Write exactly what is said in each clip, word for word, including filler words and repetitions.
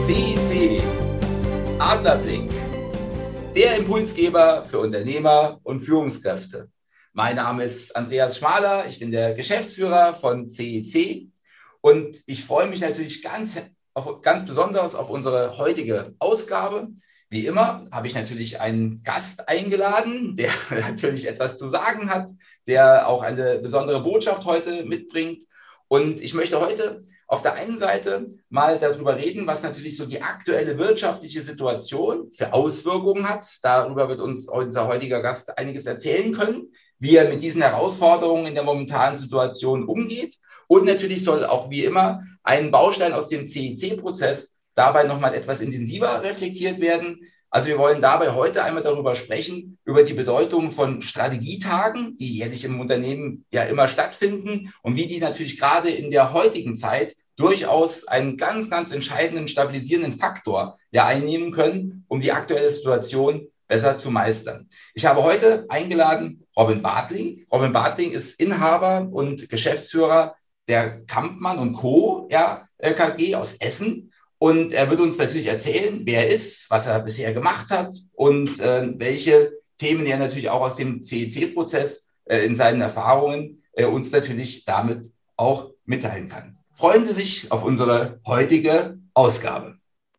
C I C, Adlerblick, der Impulsgeber für Unternehmer und Führungskräfte. Mein Name ist Andreas Schmaler, ich bin der Geschäftsführer von C I C und ich freue mich natürlich ganz, auf, ganz besonders auf unsere heutige Ausgabe. Wie immer habe ich natürlich einen Gast eingeladen, der natürlich etwas zu sagen hat, der auch eine besondere Botschaft heute mitbringt. Und ich möchte heute auf der einen Seite mal darüber reden, was natürlich so die aktuelle wirtschaftliche Situation für Auswirkungen hat. Darüber wird uns unser heutiger Gast einiges erzählen können, wie er mit diesen Herausforderungen in der momentanen Situation umgeht. Und natürlich soll auch wie immer ein Baustein aus dem C I C-Prozess dabei nochmal etwas intensiver reflektiert werden. Also wir wollen dabei heute einmal darüber sprechen, über die Bedeutung von Strategietagen, die jährlich im Unternehmen ja immer stattfinden und wie die natürlich gerade in der heutigen Zeit durchaus einen ganz, ganz entscheidenden stabilisierenden Faktor ja einnehmen können, um die aktuelle Situation besser zu meistern. Ich habe heute eingeladen Robin Bartling. Robin Bartling ist Inhaber und Geschäftsführer der Kampmann und Co. Ja, K G aus Essen. Und er wird uns natürlich erzählen, wer er ist, was er bisher gemacht hat und äh, welche Themen er natürlich auch aus dem C I C-Prozess äh, in seinen Erfahrungen äh, uns natürlich damit auch mitteilen kann. Freuen Sie sich auf unsere heutige Ausgabe.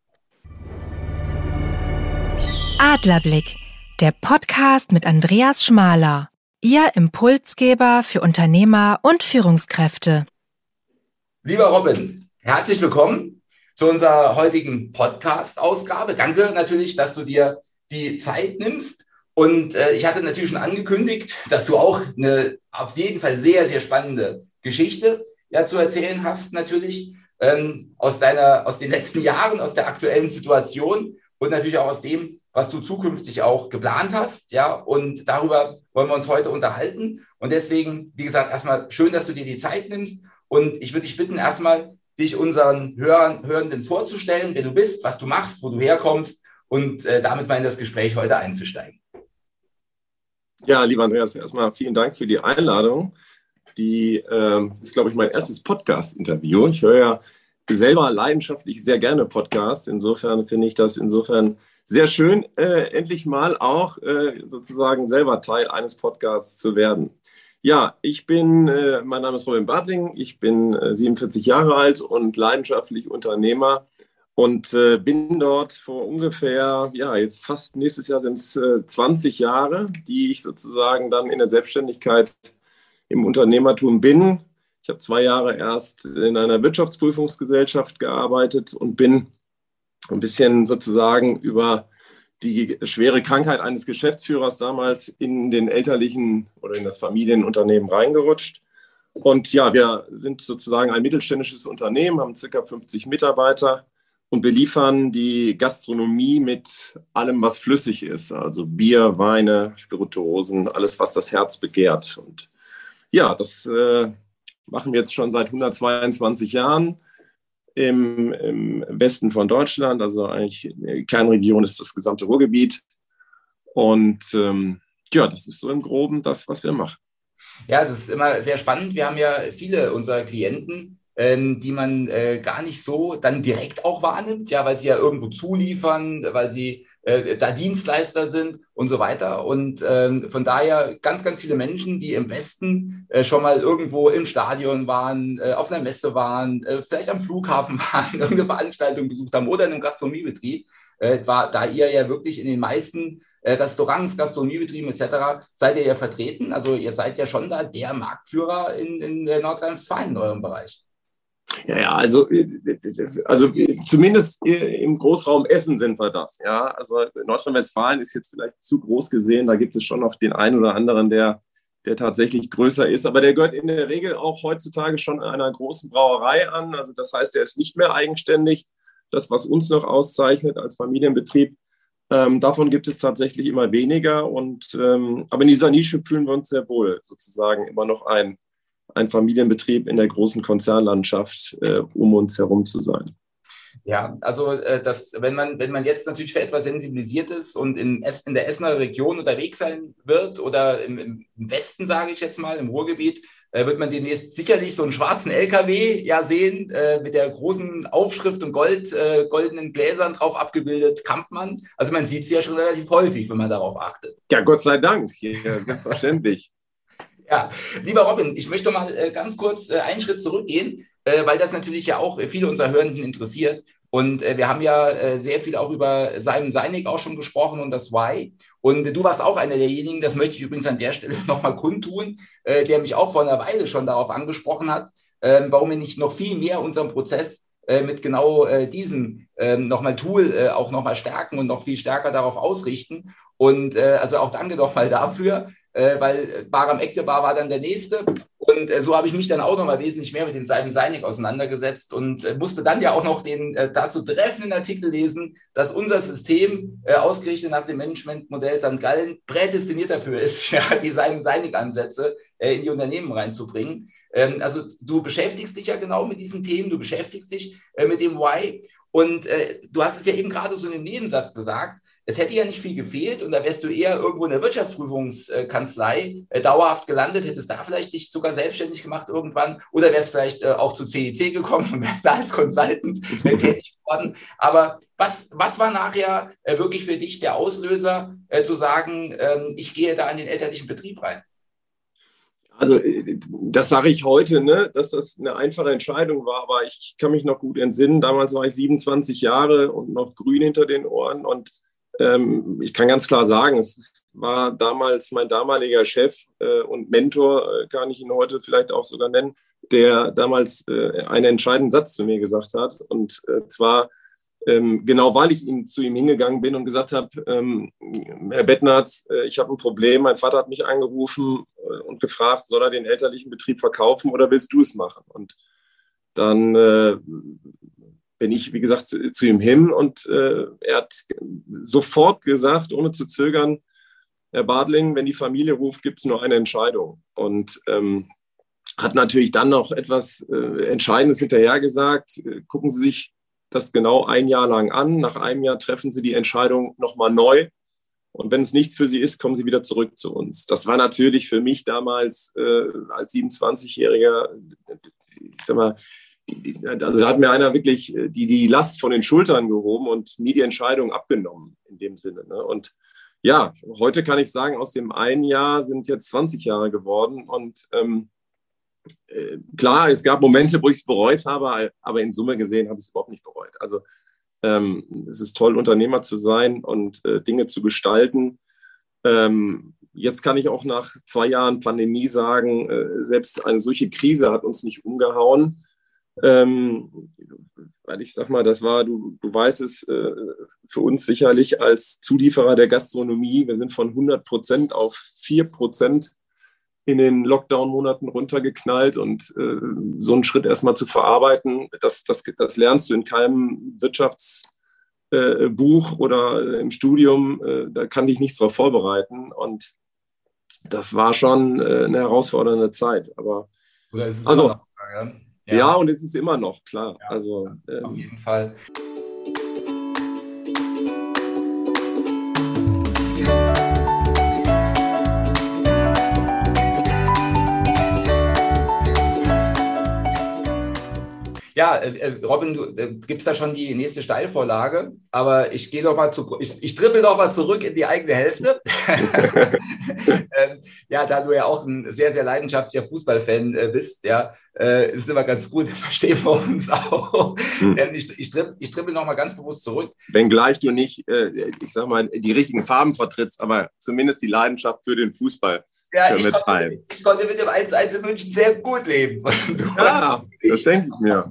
Adlerblick, der Podcast mit Andreas Schmaler, Ihr Impulsgeber für Unternehmer und Führungskräfte. Lieber Robin, herzlich willkommen zu unserer heutigen Podcast-Ausgabe. Danke natürlich, dass du dir die Zeit nimmst. Und äh, ich hatte natürlich schon angekündigt, dass du auch eine auf jeden Fall sehr, sehr spannende Geschichte ja, zu erzählen hast, natürlich ähm, aus, deiner, aus den letzten Jahren, aus der aktuellen Situation und natürlich auch aus dem, was du zukünftig auch geplant hast. Ja, und darüber wollen wir uns heute unterhalten. Und deswegen, wie gesagt, erstmal schön, dass du dir die Zeit nimmst. Und ich würde dich bitten, erstmal dich unseren Hörern, Hörenden vorzustellen, wer du bist, was du machst, wo du herkommst und äh, damit mal in das Gespräch heute einzusteigen. Ja, lieber Andreas, erstmal vielen Dank für die Einladung. Die äh, ist, glaube ich, mein erstes Podcast-Interview. Ich höre ja selber leidenschaftlich sehr gerne Podcasts. Insofern finde ich das insofern sehr schön, äh, endlich mal auch äh, sozusagen selber Teil eines Podcasts zu werden. Ja, ich bin, äh, mein Name ist Robin Bartling, ich bin äh, siebenundvierzig Jahre alt und leidenschaftlich Unternehmer und äh, bin dort vor ungefähr, ja, jetzt fast nächstes Jahr sind es äh, zwanzig Jahre, die ich sozusagen dann in der Selbstständigkeit im Unternehmertum bin. Ich habe zwei Jahre erst in einer Wirtschaftsprüfungsgesellschaft gearbeitet und bin ein bisschen sozusagen über die schwere Krankheit eines Geschäftsführers damals in den elterlichen oder in das Familienunternehmen reingerutscht. Und ja, wir sind sozusagen ein mittelständisches Unternehmen, haben circa fünfzig Mitarbeiter und beliefern die Gastronomie mit allem, was flüssig ist. Also Bier, Weine, Spirituosen, alles, was das Herz begehrt. Und ja, das äh, machen wir jetzt schon seit hundertzweiundzwanzig Jahren. Im, im Westen von Deutschland, also eigentlich die Kernregion ist das gesamte Ruhrgebiet. Und ähm, ja, das ist so im Groben das, was wir machen. Ja, das ist immer sehr spannend. Wir haben ja viele unserer Klienten, ähm, die man äh, gar nicht so dann direkt auch wahrnimmt, ja, weil sie ja irgendwo zuliefern, weil sie äh, da Dienstleister sind und so weiter. Und ähm, von daher ganz, ganz viele Menschen, die im Westen äh, schon mal irgendwo im Stadion waren, äh, auf einer Messe waren, äh, vielleicht am Flughafen waren, irgendeine Veranstaltung besucht haben oder in einem Gastronomiebetrieb, äh, war, da ihr ja wirklich in den meisten äh, Restaurants, Gastronomiebetrieben et cetera seid ihr ja vertreten. Also ihr seid ja schon da der Marktführer in, in Nordrhein-Westfalen in eurem Bereich. Ja, ja, also, also zumindest im Großraum Essen sind wir das. Ja, also Nordrhein-Westfalen ist jetzt vielleicht zu groß gesehen. Da gibt es schon noch den einen oder anderen, der, der tatsächlich größer ist. Aber der gehört in der Regel auch heutzutage schon einer großen Brauerei an. Also das heißt, er ist nicht mehr eigenständig. Das, was uns noch auszeichnet als Familienbetrieb, ähm, davon gibt es tatsächlich immer weniger. Und, ähm, aber in dieser Nische fühlen wir uns sehr wohl, sozusagen immer noch ein. ein Familienbetrieb in der großen Konzernlandschaft äh, um uns herum zu sein. Ja, also äh, das, wenn man, wenn man jetzt natürlich für etwas sensibilisiert ist und in, es, in der Essener Region unterwegs sein wird oder im, im Westen, sage ich jetzt mal, im Ruhrgebiet, äh, wird man demnächst sicherlich so einen schwarzen L K W ja sehen, äh, mit der großen Aufschrift und Gold, äh, goldenen Gläsern drauf abgebildet, Kampmann. Also man sieht sie ja schon relativ häufig, wenn man darauf achtet. Ja, Gott sei Dank, ja, selbstverständlich. Ja, lieber Robin, ich möchte mal äh, ganz kurz äh, einen Schritt zurückgehen, äh, weil das natürlich ja auch äh, viele unserer Hörenden interessiert. Und äh, wir haben ja äh, sehr viel auch über Simon Sinek auch schon gesprochen und das Why. Und äh, du warst auch einer derjenigen, das möchte ich übrigens an der Stelle nochmal kundtun, äh, der mich auch vor einer Weile schon darauf angesprochen hat, äh, warum wir nicht noch viel mehr unseren Prozess äh, mit genau äh, diesem äh, nochmal Tool äh, auch nochmal stärken und noch viel stärker darauf ausrichten. Und äh, also auch danke doch mal dafür. Äh, weil Bahram Ektebar war dann der Nächste und äh, so habe ich mich dann auch noch mal wesentlich mehr mit dem Simon Sinek auseinandergesetzt und äh, musste dann ja auch noch den äh, dazu treffenden Artikel lesen, dass unser System äh, ausgerichtet nach dem Managementmodell Sankt Gallen prädestiniert dafür ist, ja, die Simon Sinek-Ansätze äh, in die Unternehmen reinzubringen. Ähm, also du beschäftigst dich ja genau mit diesen Themen, du beschäftigst dich äh, mit dem Why und äh, du hast es ja eben gerade so in einem Nebensatz gesagt, es hätte ja nicht viel gefehlt und da wärst du eher irgendwo in der Wirtschaftsprüfungskanzlei äh, dauerhaft gelandet, hättest da vielleicht dich sogar selbstständig gemacht irgendwann oder wärst vielleicht äh, auch zu C E C gekommen und wärst da als Consultant äh, tätig geworden. Aber was, was war nachher äh, wirklich für dich der Auslöser, äh, zu sagen, ähm, ich gehe da in den elterlichen Betrieb rein? Also das sage ich heute, ne, dass das eine einfache Entscheidung war, aber ich kann mich noch gut entsinnen. Damals war ich siebenundzwanzig Jahre und noch grün hinter den Ohren und ich kann ganz klar sagen, es war damals mein damaliger Chef äh, und Mentor, äh, kann ich ihn heute vielleicht auch sogar nennen, der damals äh, einen entscheidenden Satz zu mir gesagt hat. Und äh, zwar ähm, genau, weil ich ihm, zu ihm hingegangen bin und gesagt habe, ähm, Herr Bettnarz, äh, ich habe ein Problem, mein Vater hat mich angerufen äh, und gefragt, soll er den elterlichen Betrieb verkaufen oder willst du es machen? Und dann äh, bin ich, wie gesagt, zu, zu ihm hin und äh, er hat sofort gesagt, ohne zu zögern, Herr Badling, wenn die Familie ruft, gibt es nur eine Entscheidung. Und ähm, hat natürlich dann noch etwas äh, Entscheidendes hinterher gesagt. Äh, gucken Sie sich das genau ein Jahr lang an. Nach einem Jahr treffen Sie die Entscheidung nochmal neu. Und wenn es nichts für Sie ist, kommen Sie wieder zurück zu uns. Das war natürlich für mich damals äh, als siebenundzwanzigjähriger, ich sag mal, also da hat mir einer wirklich die, die Last von den Schultern gehoben und mir die Entscheidung abgenommen in dem Sinne. Ne? Und ja, heute kann ich sagen, aus dem einen Jahr sind jetzt zwanzig Jahre geworden. Und ähm, äh, klar, es gab Momente, wo ich es bereut habe, aber in Summe gesehen habe ich es überhaupt nicht bereut. Also ähm, es ist toll, Unternehmer zu sein und äh, Dinge zu gestalten. Ähm, jetzt kann ich auch nach zwei Jahren Pandemie sagen, äh, selbst eine solche Krise hat uns nicht umgehauen. Ähm, weil ich sag mal, das war, du, du weißt es, äh, für uns sicherlich als Zulieferer der Gastronomie, wir sind von hundert Prozent auf vier Prozent in den Lockdown-Monaten runtergeknallt und äh, so einen Schritt erstmal zu verarbeiten, das, das, das lernst du in keinem Wirtschaftsbuch äh, oder im Studium, äh, da kann dich nichts darauf vorbereiten und das war schon äh, eine herausfordernde Zeit. Aber oder ist es also, immer noch, ja? Ja. ja, und es ist immer noch, klar. Ja, also, ähm, auf jeden Fall. Ja, äh, Robin, du äh, gibst da schon die nächste Steilvorlage, aber ich gehe doch mal zu, ich, ich trippel doch mal zurück in die eigene Hälfte. ähm, ja, da du ja auch ein sehr, sehr leidenschaftlicher Fußballfan äh, bist, ja, äh, ist immer ganz gut, das verstehen wir uns auch. Hm. Ähm, ich, ich, tripp, ich trippel noch mal ganz bewusst zurück. Wenngleich du nicht, äh, ich sag mal, die richtigen Farben vertrittst, aber zumindest die Leidenschaft für den Fußball. Ja, ich konnte, ich konnte mit dem eins eins in München sehr gut leben. Ja, das denke ich mir.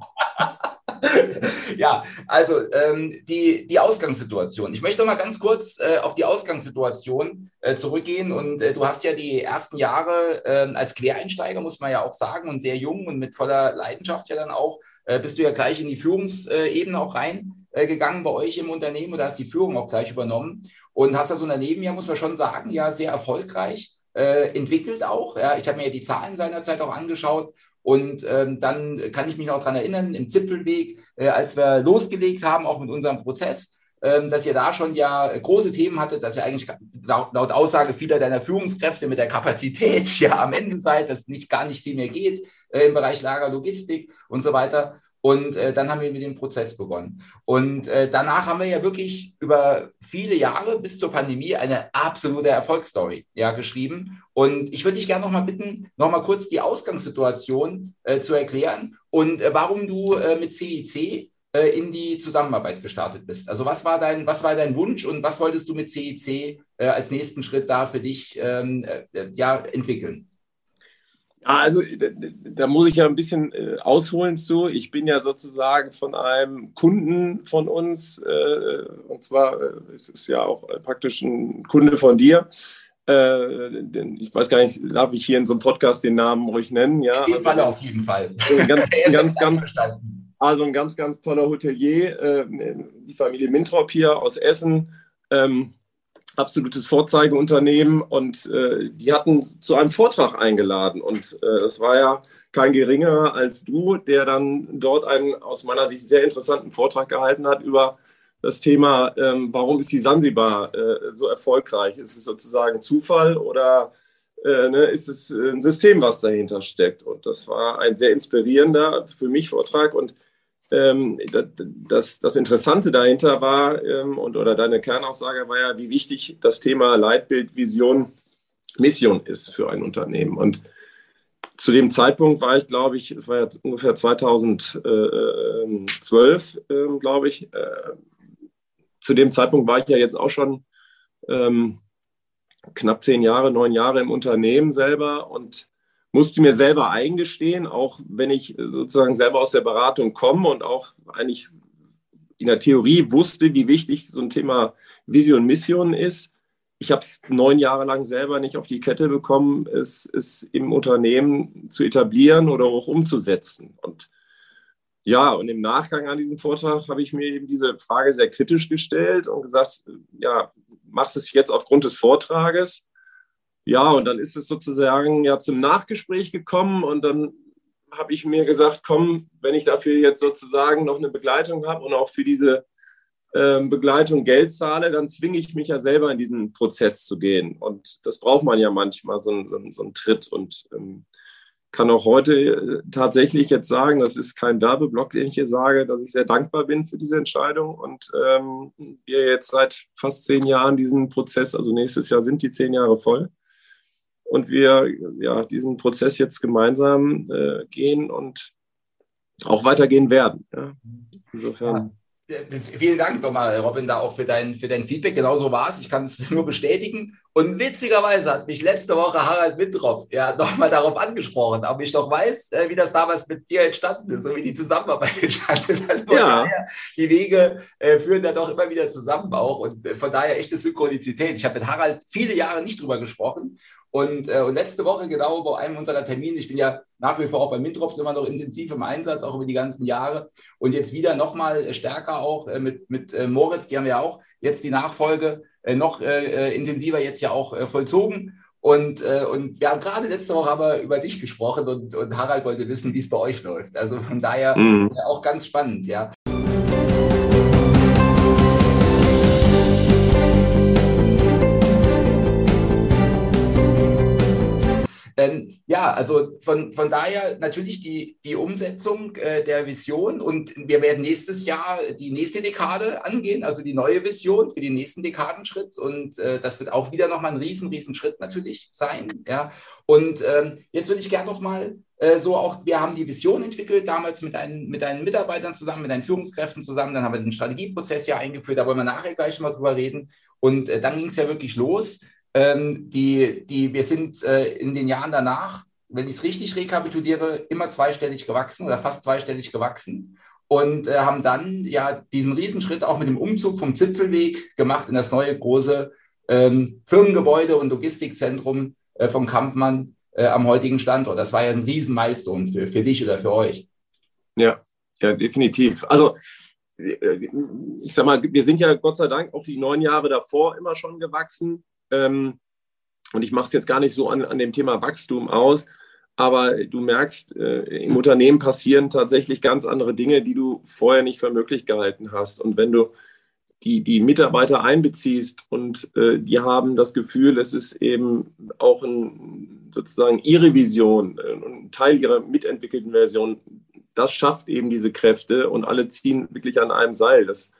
Ja, also ähm, die, die Ausgangssituation. Ich möchte noch mal ganz kurz äh, auf die Ausgangssituation äh, zurückgehen. Und äh, du hast ja die ersten Jahre äh, als Quereinsteiger, muss man ja auch sagen, und sehr jung und mit voller Leidenschaft ja dann auch, äh, bist du ja gleich in die Führungsebene auch reingegangen äh, bei euch im Unternehmen oder hast die Führung auch gleich übernommen und hast das Unternehmen ja, muss man schon sagen, ja sehr erfolgreich Äh, entwickelt auch. Ja. Ich habe mir ja die Zahlen seinerzeit auch angeschaut und ähm, dann kann ich mich noch daran erinnern, im Zipfelweg, äh, als wir losgelegt haben, auch mit unserem Prozess, dass ihr da schon ja große Themen hattet, dass ihr eigentlich laut, laut Aussage vieler deiner Führungskräfte mit der Kapazität ja am Ende seid, dass nicht gar nicht viel mehr geht äh, im Bereich Lager, Logistik und so weiter. Und äh, dann haben wir mit dem Prozess begonnen. Und äh, danach haben wir ja wirklich über viele Jahre bis zur Pandemie eine absolute Erfolgsstory ja, geschrieben. Und ich würde dich gerne noch mal bitten, noch mal kurz die Ausgangssituation äh, zu erklären und äh, warum du äh, mit C I C äh, in die Zusammenarbeit gestartet bist. Also was war dein, was war dein Wunsch und was wolltest du mit C I C äh, als nächsten Schritt da für dich ähm, äh, ja, entwickeln? Ja, also da, da muss ich ja ein bisschen äh, ausholen zu. Ich bin ja sozusagen von einem Kunden von uns, äh, und zwar äh, es ist ja auch äh, praktisch ein Kunde von dir. Äh, denn ich weiß gar nicht, darf ich hier in so einem Podcast den Namen ruhig nennen? Ja, auf jeden also, Fall, auf jeden Fall. Ein ganz, ganz, ganz, also ein ganz, ganz toller Hotelier, äh, die Familie Mintrop hier aus Essen. Ähm, absolutes Vorzeigeunternehmen und äh, die hatten zu einem Vortrag eingeladen und äh, das war ja kein geringerer als du, der dann dort einen aus meiner Sicht sehr interessanten Vortrag gehalten hat über das Thema, ähm, warum ist die Sansibar äh, so erfolgreich? Ist es sozusagen Zufall oder äh, ne, ist es ein System, was dahinter steckt? Und das war ein sehr inspirierender für mich Vortrag und Das, das Interessante dahinter war, und, oder deine Kernaussage war ja, wie wichtig das Thema Leitbild, Vision, Mission ist für ein Unternehmen. Und zu dem Zeitpunkt war ich, glaube ich, es war ja ungefähr zweitausendzwölf, glaube ich, zu dem Zeitpunkt war ich ja jetzt auch schon ähm, knapp zehn Jahre, neun Jahre im Unternehmen selber und musste mir selber eingestehen, auch wenn ich sozusagen selber aus der Beratung komme und auch eigentlich in der Theorie wusste, wie wichtig so ein Thema Vision, Mission ist. Ich habe es neun Jahre lang selber nicht auf die Kette bekommen, es, es im Unternehmen zu etablieren oder auch umzusetzen. Und ja, und im Nachgang an diesen Vortrag habe ich mir eben diese Frage sehr kritisch gestellt und gesagt, ja, machst es jetzt aufgrund des Vortrages? Ja, und dann ist es sozusagen ja zum Nachgespräch gekommen und dann habe ich mir gesagt, komm, wenn ich dafür jetzt sozusagen noch eine Begleitung habe und auch für diese ähm, Begleitung Geld zahle, dann zwinge ich mich ja selber in diesen Prozess zu gehen. Und das braucht man ja manchmal, so, ein, so, ein, so einen Tritt. Und ähm, kann auch heute äh, tatsächlich jetzt sagen, das ist kein Werbeblock, den ich hier sage, dass ich sehr dankbar bin für diese Entscheidung und ähm, wir jetzt seit fast zehn Jahren diesen Prozess, also nächstes Jahr sind die zehn Jahre voll, und wir ja, diesen Prozess jetzt gemeinsam äh, gehen und auch weitergehen werden. Ja. Insofern. Ja. Das, vielen Dank nochmal, Robin, da auch für dein, für dein Feedback. Genau so war es. Ich kann es nur bestätigen. Und witzigerweise hat mich letzte Woche Harald Mintrop ja nochmal darauf angesprochen, ob ich doch weiß, wie das damals mit dir entstanden ist, so wie die Zusammenarbeit entstanden ist. Also ja. Daher, die Wege äh, führen da doch immer wieder zusammen auch. Und äh, von daher echte Synchronizität. Ich habe mit Harald viele Jahre nicht drüber gesprochen. Und, äh, und letzte Woche, genau bei einem unserer Termine, ich bin ja nach wie vor auch bei Mintrops immer noch intensiv im Einsatz, auch über die ganzen Jahre. Und jetzt wieder nochmal stärker auch äh, mit, mit äh, Moritz, die haben ja auch jetzt die Nachfolge äh, noch äh, intensiver jetzt ja auch äh, vollzogen. Und, äh, und wir haben gerade letzte Woche aber über dich gesprochen und, und Harald wollte wissen, wie es bei euch läuft. Also von daher mhm. äh, auch ganz spannend, ja. Ähm, ja, also von, von daher natürlich die, die Umsetzung äh, der Vision und wir werden nächstes Jahr die nächste Dekade angehen, also die neue Vision für den nächsten Dekadenschritt und äh, das wird auch wieder nochmal ein riesen, riesen Schritt natürlich sein. Ja. Und ähm, jetzt würde ich gerne nochmal äh, so auch, wir haben die Vision entwickelt, damals mit deinen, mit deinen Mitarbeitern zusammen, mit deinen Führungskräften zusammen, dann haben wir den Strategieprozess ja eingeführt, da wollen wir nachher gleich mal drüber reden und äh, dann ging es ja wirklich los. Ähm, die, die, wir sind äh, in den Jahren danach, wenn ich es richtig rekapituliere, immer zweistellig gewachsen oder fast zweistellig gewachsen und äh, haben dann ja diesen Riesenschritt auch mit dem Umzug vom Zipfelweg gemacht in das neue große ähm, Firmengebäude und Logistikzentrum äh, vom Kampmann äh, am heutigen Standort. Das war ja ein Riesen-Milestone für, für dich oder für euch. Ja, ja, definitiv. Also ich sag mal, wir sind ja Gott sei Dank auch die neun Jahre davor immer schon gewachsen. Und ich mache es jetzt gar nicht so an, an dem Thema Wachstum aus, aber du merkst, äh, im Unternehmen passieren tatsächlich ganz andere Dinge, die du vorher nicht für möglich gehalten hast. Und wenn du die, die Mitarbeiter einbeziehst und äh, die haben das Gefühl, es ist eben auch ein, sozusagen ihre Vision, äh, ein Teil ihrer mitentwickelten Version, das schafft eben diese Kräfte und alle ziehen wirklich an einem Seil. Das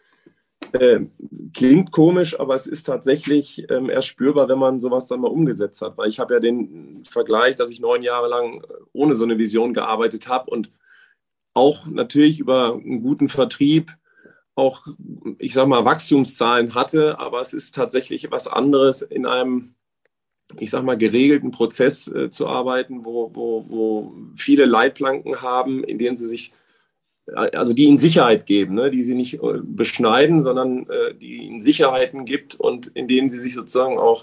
äh, klingt komisch, aber es ist tatsächlich ähm, erst spürbar, wenn man sowas dann mal umgesetzt hat. Weil ich habe ja den Vergleich, dass ich neun Jahre lang ohne so eine Vision gearbeitet habe und auch natürlich über einen guten Vertrieb auch, ich sag mal, Wachstumszahlen hatte, aber es ist tatsächlich was anderes, in einem, ich sag mal, geregelten Prozess äh, zu arbeiten, wo, wo, wo viele Leitplanken haben, in denen sie sich, also die ihnen Sicherheit geben, ne? Die sie nicht äh, beschneiden, sondern äh, die ihnen Sicherheiten gibt und in denen sie sich sozusagen auch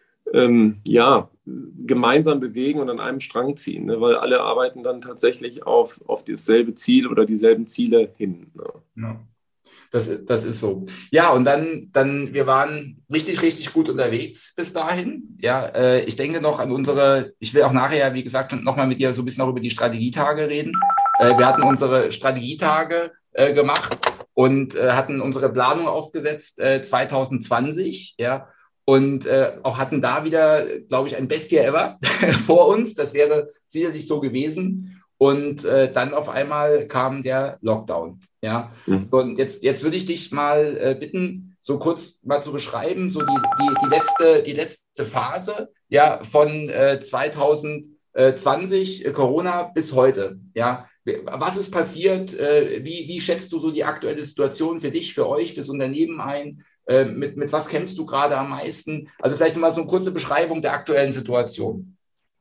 ähm, ja, gemeinsam bewegen und an einem Strang ziehen, ne? Weil alle arbeiten dann tatsächlich auf, auf dasselbe Ziel oder dieselben Ziele hin. Ne? Ja. Das, das ist so. Ja, und dann, dann, wir waren richtig, richtig gut unterwegs bis dahin. Ja, äh, ich denke noch an unsere, ich will auch nachher, wie gesagt, nochmal mit dir so ein bisschen auch über die Strategietage reden. Äh, wir hatten unsere Strategietage äh, gemacht und äh, hatten unsere Planung aufgesetzt äh, zwanzig zwanzig, ja, und äh, auch hatten da wieder, glaube ich, ein Bestie ever vor uns. Das wäre sicherlich so gewesen. Und äh, dann auf einmal kam der Lockdown. Ja, Mhm. und jetzt, jetzt würde ich dich mal äh, bitten, so kurz mal zu beschreiben, so die, die, die, letzte, die letzte Phase, ja, von äh, zwanzig zwanzig, äh, Corona bis heute. Ja, was ist passiert? Äh, wie, wie schätzt du so die aktuelle Situation für dich, für euch, fürs Unternehmen ein? Äh, mit, mit was kämpfst du gerade am meisten? Also vielleicht mal so eine kurze Beschreibung der aktuellen Situation.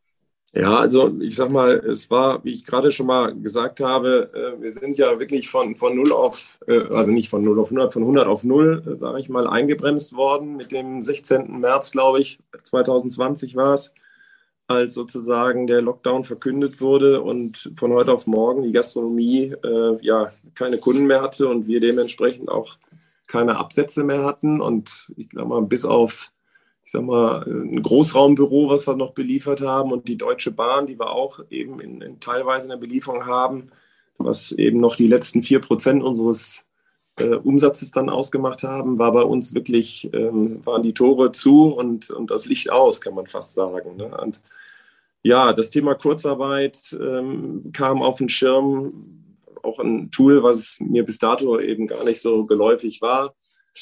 Ja, also ich sag mal, es war, wie ich gerade schon mal gesagt habe, äh, wir sind ja wirklich von, von null auf, äh, also nicht von null auf hundert, von hundert auf null, äh, sage ich mal, eingebremst worden mit dem sechzehnten März, glaube ich, zwanzig zwanzig war es, als sozusagen der Lockdown verkündet wurde und von heute auf morgen die Gastronomie äh, ja keine Kunden mehr hatte und wir dementsprechend auch keine Absätze mehr hatten und ich glaube mal, bis auf ich sag mal, ein Großraumbüro, was wir noch beliefert haben und die Deutsche Bahn, die wir auch eben in, in teilweise in der Belieferung haben, was eben noch die letzten vier Prozent unseres äh, Umsatzes dann ausgemacht haben, war bei uns wirklich, ähm, waren die Tore zu und, und das Licht aus, kann man fast sagen. Ne? Und ja, das Thema Kurzarbeit ähm, kam auf den Schirm, auch ein Tool, was mir bis dato eben gar nicht so geläufig war.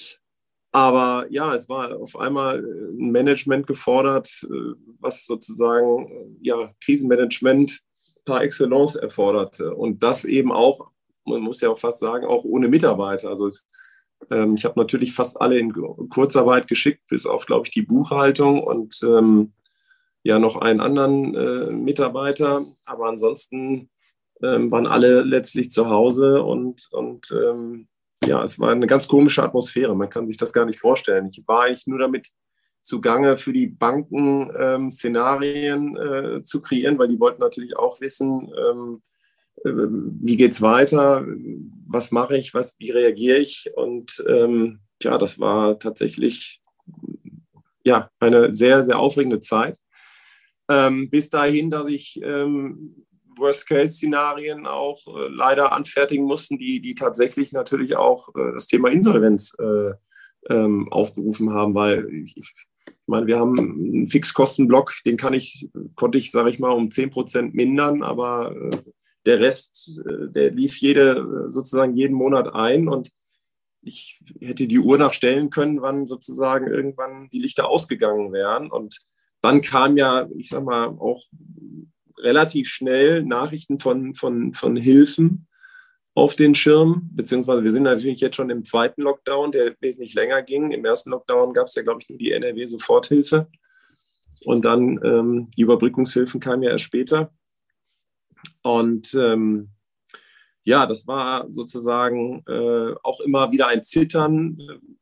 Aber ja, es war auf einmal ein Management gefordert, was sozusagen ja, Krisenmanagement par excellence erforderte. Und das eben auch, man muss ja auch fast sagen, auch ohne Mitarbeiter. Also es, ähm, ich habe natürlich fast alle in Kurzarbeit geschickt, bis auf, glaube ich, die Buchhaltung und ähm, ja noch einen anderen äh, Mitarbeiter. Aber ansonsten ähm, waren alle letztlich zu Hause und, und ähm, ja, es war eine ganz komische Atmosphäre. Man kann sich das gar nicht vorstellen. Ich war eigentlich nur damit zugange, für die Banken ähm, Szenarien äh, zu kreieren, weil die wollten natürlich auch wissen, ähm, äh, wie geht es weiter, was mache ich, was, wie reagiere ich. Und ähm, ja, das war tatsächlich ja, eine sehr, sehr aufregende Zeit. Ähm, bis dahin, dass ich ähm, Worst-Case-Szenarien auch äh, leider anfertigen mussten, die, die tatsächlich natürlich auch äh, das Thema Insolvenz äh, ähm, aufgerufen haben, weil ich, ich meine, wir haben einen Fixkostenblock, den kann ich, konnte ich, sage ich mal, um zehn Prozent mindern, aber äh, der Rest, äh, der lief jede, sozusagen jeden Monat ein und ich hätte die Uhr nachstellen können, wann sozusagen irgendwann die Lichter ausgegangen wären und dann kam ja, ich sag mal, auch relativ schnell Nachrichten von, von, von Hilfen auf den Schirm, beziehungsweise wir sind natürlich jetzt schon im zweiten Lockdown, der wesentlich länger ging. Im ersten Lockdown gab es ja, glaube ich, nur die N R W-Soforthilfe und dann ähm, die Überbrückungshilfen kamen ja erst später. Und ähm, ja, das war sozusagen äh, auch immer wieder ein Zittern.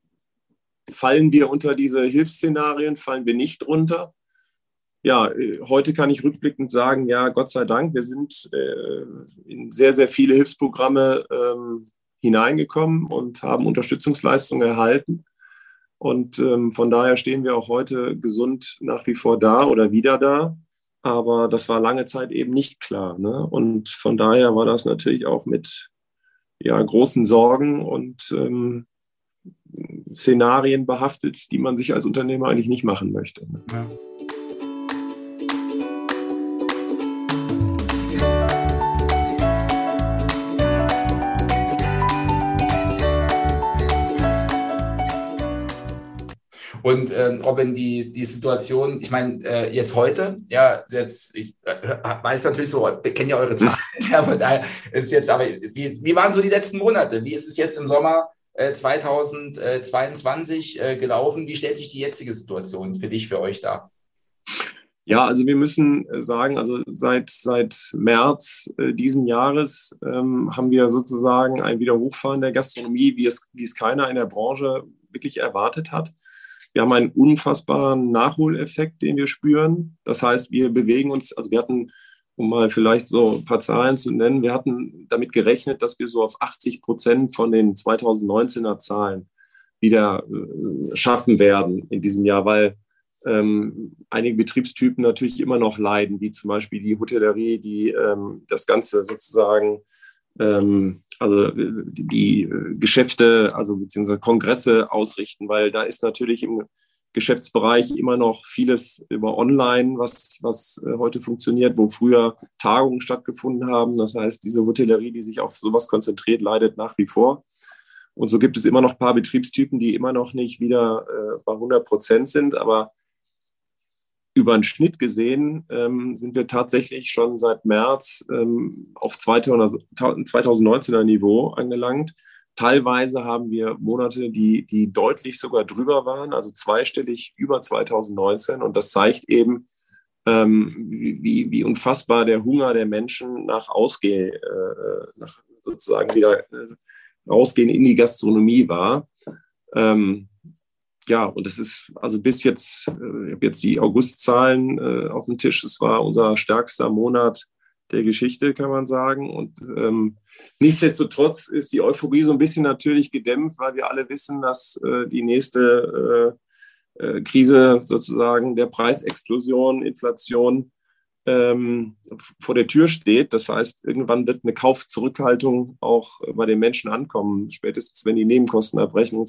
Fallen wir unter diese Hilfsszenarien, fallen wir nicht drunter? Ja, heute kann ich rückblickend sagen, ja, Gott sei Dank, wir sind äh, in sehr, sehr viele Hilfsprogramme ähm, hineingekommen und haben Unterstützungsleistungen erhalten. Und ähm, von daher stehen wir auch heute gesund nach wie vor da oder wieder da. Aber das war lange Zeit eben nicht klar. Ne? Und von daher war das natürlich auch mit ja, großen Sorgen und ähm, Szenarien behaftet, die man sich als Unternehmer eigentlich nicht machen möchte. Ja. Und ähm, Robin, die, die Situation, ich meine, äh, jetzt heute, ja, jetzt, ich äh, weiß natürlich so, wir kennen ja eure Zahlen, ja, von daher ist jetzt, aber wie, wie waren so die letzten Monate? Wie ist es jetzt im Sommer äh, zweitausendzweiundzwanzig äh, gelaufen? Wie stellt sich die jetzige Situation für dich, für euch dar? Ja, also wir müssen sagen, also seit, seit März äh, diesen Jahres ähm, haben wir sozusagen ein Wiederhochfahren der Gastronomie, wie es, wie es keiner in der Branche wirklich erwartet hat. Wir haben einen unfassbaren Nachholeffekt, den wir spüren. Das heißt, wir bewegen uns, also wir hatten, um mal vielleicht so ein paar Zahlen zu nennen, wir hatten damit gerechnet, dass wir so auf achtzig Prozent von den zweitausendneunzehner Zahlen wieder äh, schaffen werden in diesem Jahr, weil ähm, einige Betriebstypen natürlich immer noch leiden, wie zum Beispiel die Hotellerie, die ähm, das Ganze sozusagen ähm, also die, die Geschäfte, also beziehungsweise Kongresse ausrichten, weil da ist natürlich im Geschäftsbereich immer noch vieles über Online, was, was heute funktioniert, wo früher Tagungen stattgefunden haben. Das heißt, diese Hotellerie, die sich auf sowas konzentriert, leidet nach wie vor. Und so gibt es immer noch ein paar Betriebstypen, die immer noch nicht wieder äh, bei hundert Prozent sind, aber über den Schnitt gesehen ähm, sind wir tatsächlich schon seit März ähm, auf zweitausendneunzehner Niveau angelangt. Teilweise haben wir Monate, die, die deutlich sogar drüber waren, also zweistellig über zweitausendneunzehn. Und das zeigt eben, ähm, wie, wie unfassbar der Hunger der Menschen nach Ausgehen, äh, nach sozusagen wieder äh, Rausgehen in die Gastronomie war. Ähm, Ja, und es ist also bis jetzt, ich habe jetzt die Augustzahlen äh, auf dem Tisch, es war unser stärkster Monat der Geschichte, kann man sagen. Und ähm, nichtsdestotrotz ist die Euphorie so ein bisschen natürlich gedämpft, weil wir alle wissen, dass äh, die nächste äh, äh, Krise sozusagen der Preisexplosion, Inflation ähm, vor der Tür steht. Das heißt, irgendwann wird eine Kaufzurückhaltung auch bei den Menschen ankommen, spätestens wenn die Nebenkostenabrechnung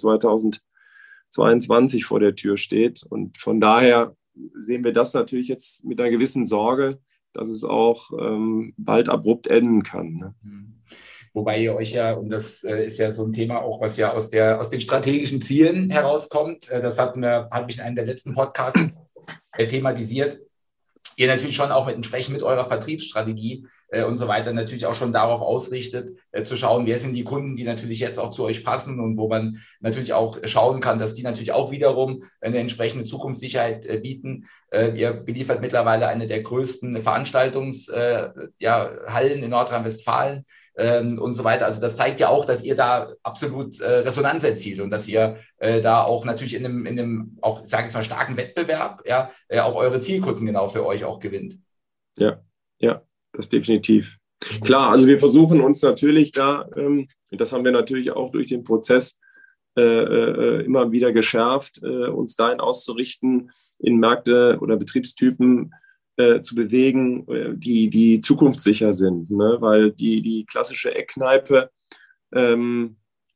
zweitausendzweiundzwanzig vor der Tür steht. Und von daher sehen wir das natürlich jetzt mit einer gewissen Sorge, dass es auch ähm, bald abrupt enden kann. Ne? Wobei ihr euch ja, und das äh, ist ja so ein Thema auch, was ja aus, der, aus den strategischen Zielen herauskommt, äh, das hatten wir, habe ich in einem der letzten Podcasts äh, thematisiert, ihr natürlich schon auch mit entsprechend mit eurer Vertriebsstrategie äh, und so weiter natürlich auch schon darauf ausrichtet, äh, zu schauen, wer sind die Kunden, die natürlich jetzt auch zu euch passen und wo man natürlich auch schauen kann, dass die natürlich auch wiederum eine entsprechende Zukunftssicherheit äh, bieten. Äh, ihr beliefert mittlerweile eine der größten Veranstaltungshallen äh, ja, in Nordrhein-Westfalen ähm, und so weiter. Also das zeigt ja auch, dass ihr da absolut äh, Resonanz erzielt und dass ihr äh, da auch natürlich in einem, in einem auch, sage ich jetzt mal, starken Wettbewerb ja, äh, auch eure Zielkunden genau für euch auch gewinnt. Ja, ja, das definitiv. Klar, also wir versuchen uns natürlich da, ähm, das haben wir natürlich auch durch den Prozess äh, äh, immer wieder geschärft, äh, uns dahin auszurichten, in Märkte oder Betriebstypen äh, zu bewegen, äh, die, die zukunftssicher sind, ne? Weil die, die klassische Eckkneipe, ähm,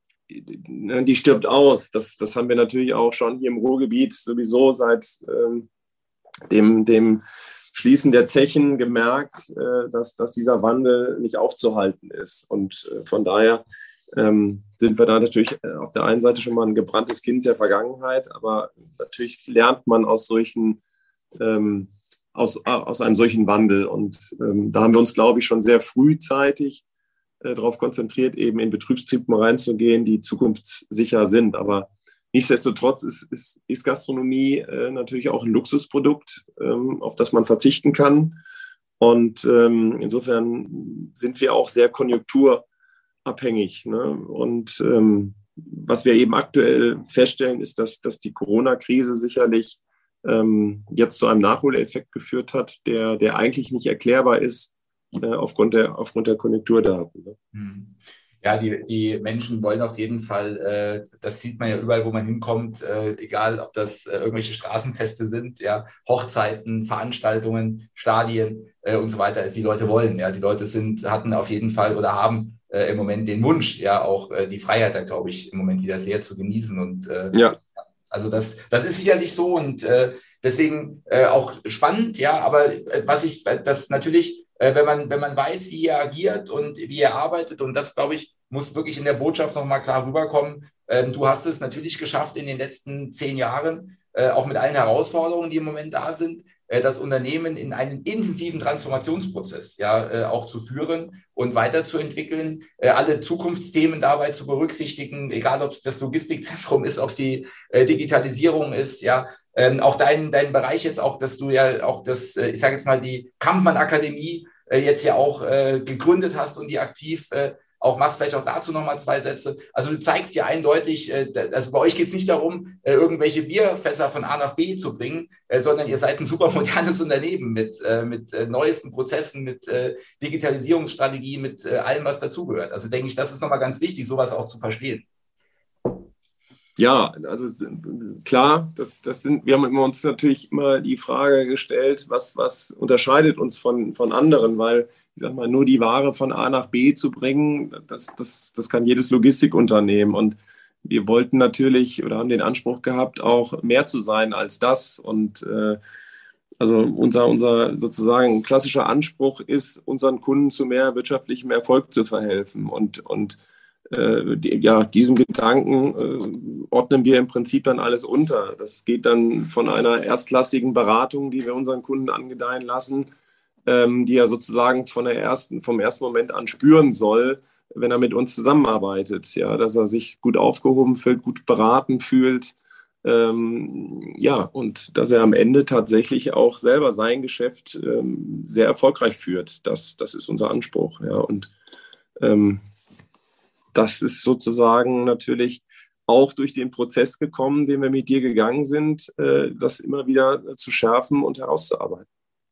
die, die stirbt aus. Das, das haben wir natürlich auch schon hier im Ruhrgebiet sowieso seit ähm, dem, dem Schließen der Zechen gemerkt, äh, dass, dass dieser Wandel nicht aufzuhalten ist. Und äh, von daher ähm, sind wir da natürlich auf der einen Seite schon mal ein gebranntes Kind der Vergangenheit, aber natürlich lernt man aus solchen, ähm, aus, aus einem solchen Wandel. Und ähm, da haben wir uns, glaube ich, schon sehr frühzeitig äh, darauf konzentriert, eben in Betriebstypen reinzugehen, die zukunftssicher sind. Aber nichtsdestotrotz ist, ist, ist Gastronomie äh, natürlich auch ein Luxusprodukt, ähm, auf das man verzichten kann. Und ähm, insofern sind wir auch sehr konjunkturabhängig. Ne? Und ähm, was wir eben aktuell feststellen, ist, dass, dass die Corona-Krise sicherlich ähm, jetzt zu einem Nachholeffekt geführt hat, der, der eigentlich nicht erklärbar ist äh, aufgrund der, aufgrund der Konjunkturdaten. Ne? Hm. Ja, die, die Menschen wollen auf jeden Fall, äh, das sieht man ja überall, wo man hinkommt, äh, egal ob das äh, irgendwelche Straßenfeste sind, ja, Hochzeiten, Veranstaltungen, Stadien äh, und so weiter, die Leute wollen. Ja, die Leute sind, hatten auf jeden Fall oder haben äh, im Moment den Wunsch, ja auch äh, die Freiheit da, glaube ich, im Moment wieder sehr zu genießen. Und äh, ja. also das, das ist sicherlich so und äh, deswegen äh, auch spannend, ja, aber äh, was ich, das natürlich, äh, wenn man, wenn man weiß, wie ihr agiert und wie ihr arbeitet, und das, glaube ich, muss wirklich in der Botschaft nochmal klar rüberkommen. Ähm, du hast es natürlich geschafft in den letzten zehn Jahren, äh, auch mit allen Herausforderungen, die im Moment da sind, äh, das Unternehmen in einen intensiven Transformationsprozess ja äh, auch zu führen und weiterzuentwickeln, äh, alle Zukunftsthemen dabei zu berücksichtigen, egal ob es das Logistikzentrum ist, ob es die äh, Digitalisierung ist, ja, ähm, auch dein, dein Bereich jetzt auch, dass du ja auch das, äh, ich sage jetzt mal, die Kampmann-Akademie äh, jetzt ja auch äh, gegründet hast und die aktiv äh, auch machst, vielleicht auch dazu nochmal zwei Sätze. Also du zeigst dir eindeutig, äh, also bei euch geht es nicht darum, äh, irgendwelche Bierfässer von A nach B zu bringen, äh, sondern ihr seid ein super modernes Unternehmen mit, äh, mit äh, neuesten Prozessen, mit äh, Digitalisierungsstrategie, mit äh, allem, was dazugehört. Also denke ich, das ist nochmal ganz wichtig, sowas auch zu verstehen. Ja, also klar, das, das sind, wir haben uns natürlich immer die Frage gestellt, was, was unterscheidet uns von, von anderen, weil ich sag mal, nur die Ware von A nach B zu bringen, das, das, das kann jedes Logistikunternehmen. Und wir wollten natürlich oder haben den Anspruch gehabt, auch mehr zu sein als das. Und äh, also unser, unser sozusagen klassischer Anspruch ist, unseren Kunden zu mehr wirtschaftlichem Erfolg zu verhelfen. Und, und äh, die, ja, diesen Gedanken äh, ordnen wir im Prinzip dann alles unter. Das geht dann von einer erstklassigen Beratung, die wir unseren Kunden angedeihen lassen, ähm, die er sozusagen von der ersten, vom ersten Moment an spüren soll, wenn er mit uns zusammenarbeitet. Ja, dass er sich gut aufgehoben fühlt, gut beraten fühlt. Ähm, ja, und dass er am Ende tatsächlich auch selber sein Geschäft ähm, sehr erfolgreich führt. Das, das ist unser Anspruch. Ja, und ähm, das ist sozusagen natürlich auch durch den Prozess gekommen, den wir mit dir gegangen sind, äh, das immer wieder zu schärfen und herauszuarbeiten.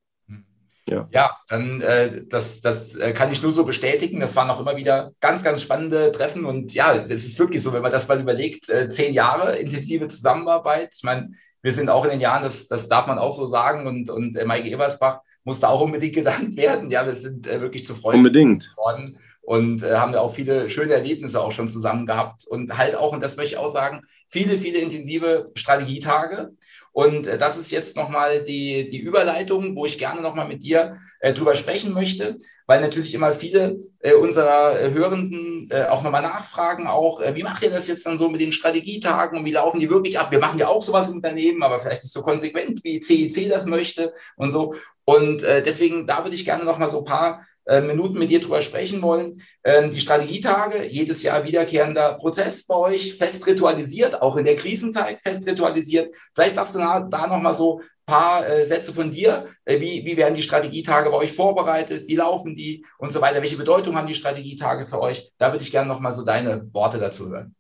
Ja, ja dann äh, das, das äh, kann ich nur so bestätigen. Das waren auch immer wieder ganz, ganz spannende Treffen. Und ja, es ist wirklich so, wenn man das mal überlegt, äh, zehn Jahre intensive Zusammenarbeit. Ich meine, wir sind auch in den Jahren, das, das darf man auch so sagen. Und, und äh, Maike Ebersbach musste auch unbedingt genannt werden. Ja, wir sind äh, wirklich zu Freunden unbedingt geworden und äh, haben da auch viele schöne Erlebnisse auch schon zusammen gehabt. Und halt auch, und das möchte ich auch sagen, viele, viele intensive Strategietage. Und äh, das ist jetzt nochmal die, die Überleitung, wo ich gerne nochmal mit dir äh, drüber sprechen möchte, weil natürlich immer viele äh, unserer äh, Hörenden äh, auch nochmal nachfragen, auch, äh, wie macht ihr das jetzt dann so mit den Strategietagen und wie laufen die wirklich ab? Wir machen ja auch sowas im Unternehmen, aber vielleicht nicht so konsequent, wie C I C das möchte und so. Und äh, deswegen, da würde ich gerne nochmal so ein paar äh, Minuten mit dir drüber sprechen wollen. Ähm, die Strategietage, jedes Jahr wiederkehrender Prozess bei euch, fest ritualisiert, auch in der Krisenzeit fest ritualisiert. Vielleicht sagst du da, da nochmal so ein paar äh, Sätze von dir. Äh, wie, wie werden die Strategietage bei euch vorbereitet? Wie laufen die und so weiter? Welche Bedeutung haben die Strategietage für euch? Da würde ich gerne nochmal so deine Worte dazu hören.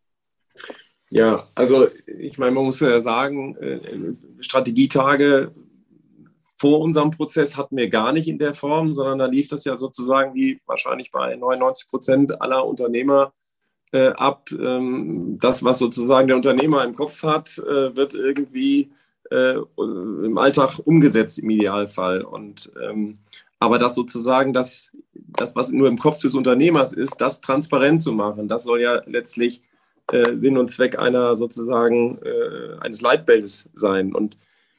Ja, also ich meine, man muss ja sagen, äh, Strategietage vor unserem Prozess hatten wir gar nicht in der Form, sondern da lief das ja sozusagen wie wahrscheinlich bei neunundneunzig Prozent aller Unternehmer äh, ab. Ähm, das, was sozusagen der Unternehmer im Kopf hat, äh, wird irgendwie äh, im Alltag umgesetzt im Idealfall. Und, ähm, aber das sozusagen, das, das, was nur im Kopf des Unternehmers ist, das transparent zu machen, das soll ja letztlich äh, Sinn und Zweck einer sozusagen äh, eines Leitbildes sein. Und